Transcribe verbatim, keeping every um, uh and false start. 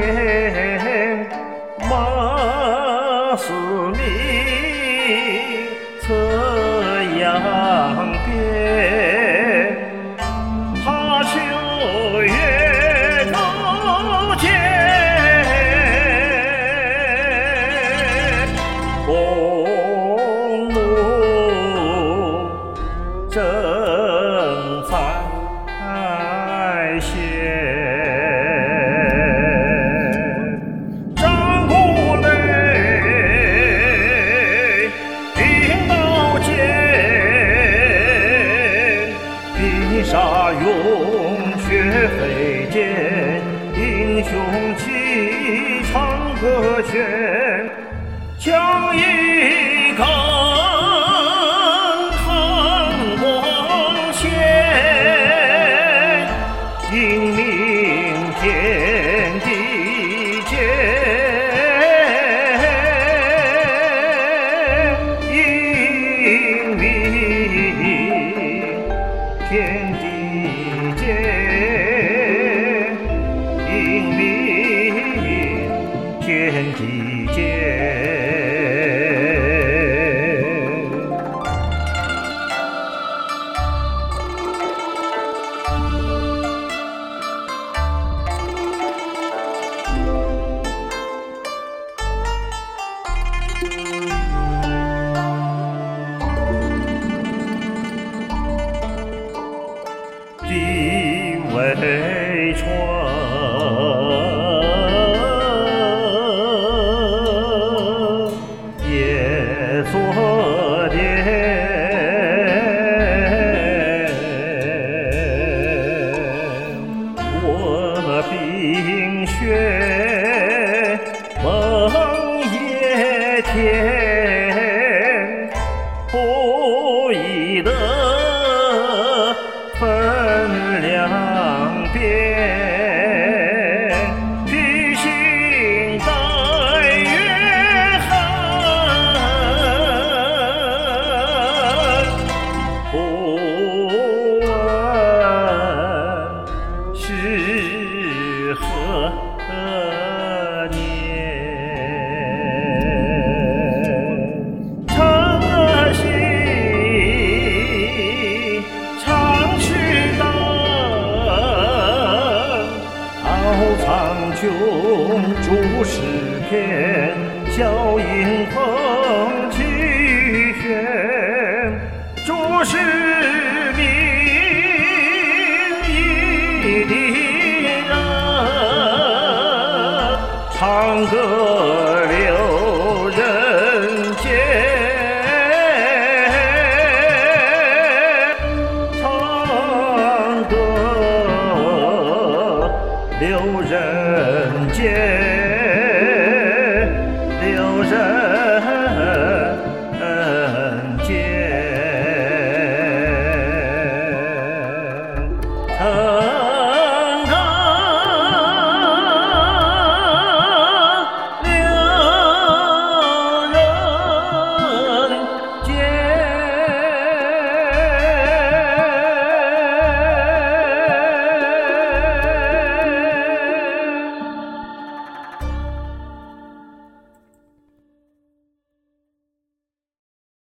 天，马嘶鸣，侧阳边，他秋月勾践，公路正在线。披沙涌血飞溅，英雄气长歌轩，将一杆寒光线，英明天地间，英明天地间，英明天地间。地为窗，夜作殿，我冰雪梦夜天，不易得分两边，披星戴月寒，不问是何年。诚心常去苍穹注视天，笑迎风起轩，注视明一地人，唱歌留人间，唱歌留人间。